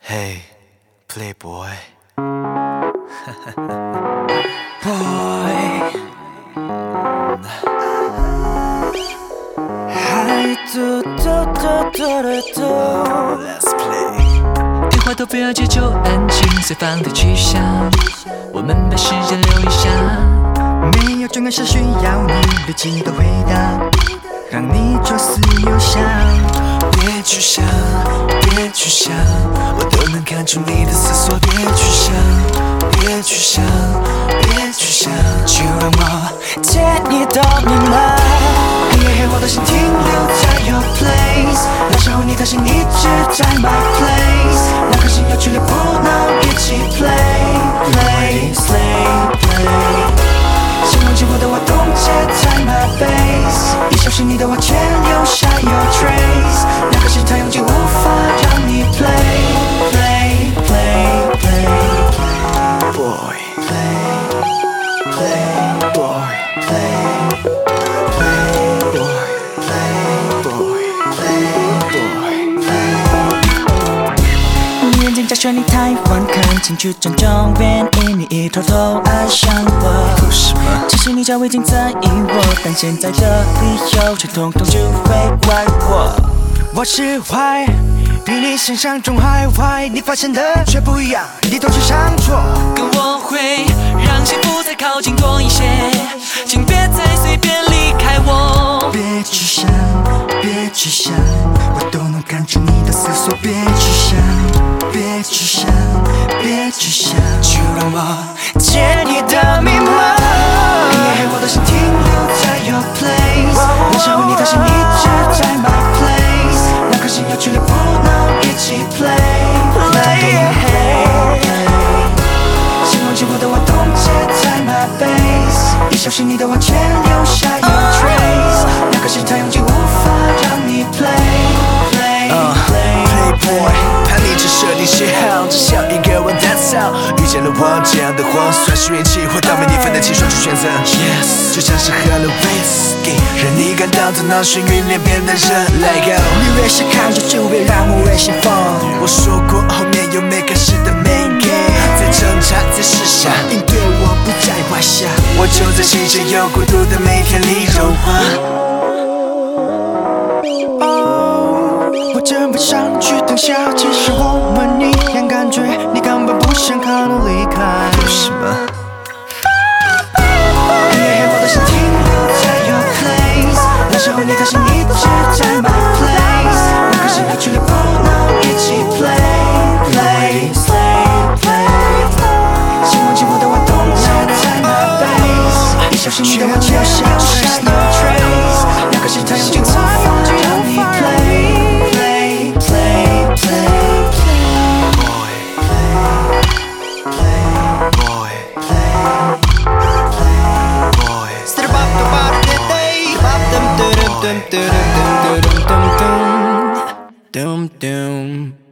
Hey, Playboy. Boy. Hi, Let's play. 电话都不要接，就安静，随放的去想。我们把时间留一下。 没有重要事需要你立即的回答，让你左思右想。 别去想，别去想，我都能看出你的思索。别去想，别去想，别去想，就让我借你的密码。黑我的心停留在 your place， 那时候你的心一直在 my place， 两颗心有剧烈不能一起 play。希望经过的我冻结在 my base， 一小心你的话却留下 your trace， 两颗心太拥挤无法让你 play。 Boy, 眼睛假设你太晚看清楚真正原因，你已偷偷爱上我。 为什么？ 其实你早已经在意我，但现在的理由却统统只会怪我。我是坏，比你想象中还坏，你发现的却不一样，你都是上错。 跟我会让幸福再靠近多一些，请别再随便离开我。 别去想，别去想，我都能看出你的思索。别去想，别去想，别去想， 就让我借你的密码。我的心停留在 your place， 那时候你的心一直在 my place， 两颗心有距离不能一起 play。 希望经过的我冻结在 my base， 一小心你的话却留下 your trace， 两颗心太拥挤无法让你 Playboy， 叛逆只设定喜好，只想一个人 that's all。遇见了我这样的我，算是运气或倒霉，你分得清说出选择。Yes， 就像是喝了 whisky， 让你感到头脑眩晕，脸变得热。Let go， 你越是看着就越让我越兴奋。 我说过后面有没开始的 main game， 在挣扎，在试想， 应对我不在话下。 我就在细节又孤独的每天里融化。 我真不想去等下，其实我们一样感觉，你根本不想看我离开。 为什么？ 我的心停留在 your place， 那时候你的心一直在 my place， 两颗心有距离不能一起 play。 希望经过的我冻结在 my base， 一小心你的话却留下 your trace， 两颗心太拥挤无法让你 play。Dum dum